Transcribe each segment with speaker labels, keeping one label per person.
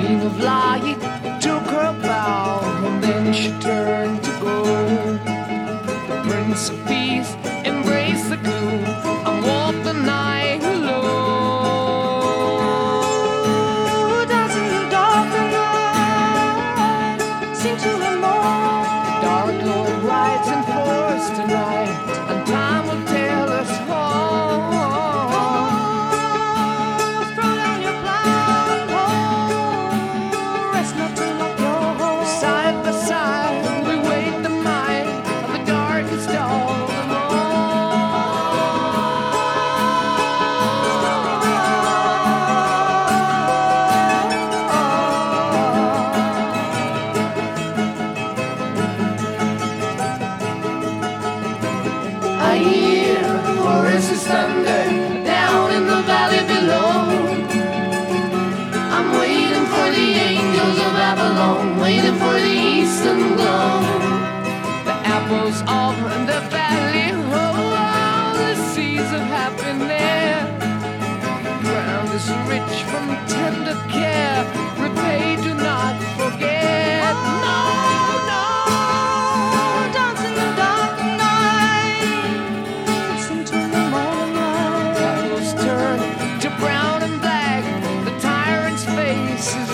Speaker 1: queen of light took her bow, and then she turned to go. The Prince of Peace embraced the gloom and walked the night alone.
Speaker 2: Dancing in the dark of night, sing to him more.
Speaker 1: The Dark Lord rides in force tonight, and time will tell us all.
Speaker 2: Throw down your plow and hoe, rest not to lock your hole.
Speaker 1: Side by side, we wait the night of the darkest all I hear Horace's thunder down in the valley below. I'm waiting for the angels of Avalon, waiting for the eastern glow. The apples of the valley, oh, the seeds of happiness. Ground is rich from tender care, repay, do not forget. No, no.
Speaker 2: Dancing in the dark of night, sing to the morning light.
Speaker 1: Apples turn to brown and black, the tyrant's face is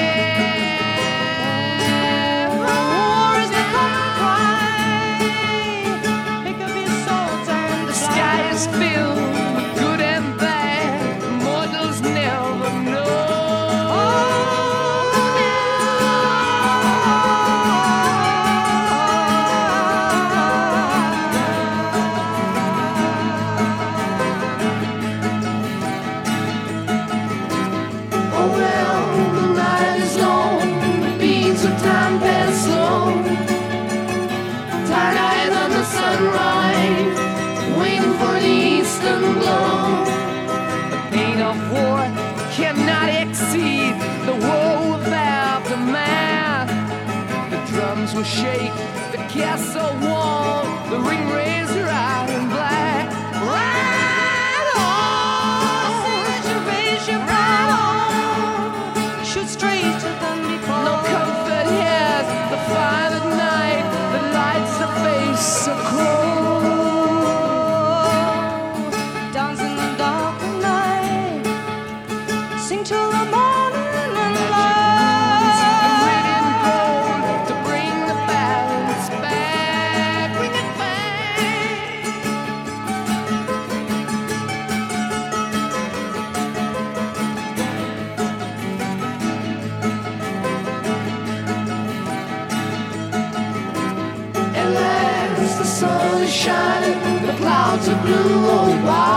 Speaker 1: red.
Speaker 2: War is the common cry, pick up your swords and
Speaker 1: The sky is filled with good and bad, mortals never know. Oh well, the night is long, the beats of time pass slow. Tired eyes on the sunrise, waiting for the eastern glow. The pain of war cannot exceed the woe of aftermath. The drums will shake, the castle wall, the ring razor iron black. Ride on!
Speaker 2: Raise your right arm, shoot straight to them before.
Speaker 1: No comfort here, the fire at night, the lights the face so cold.
Speaker 2: Dancing in the dark of night, sing till the morning and
Speaker 1: Red and
Speaker 2: light.
Speaker 1: gold to bring the balance back, bring it back. At last the sun is shining, the clouds are blue, oh why?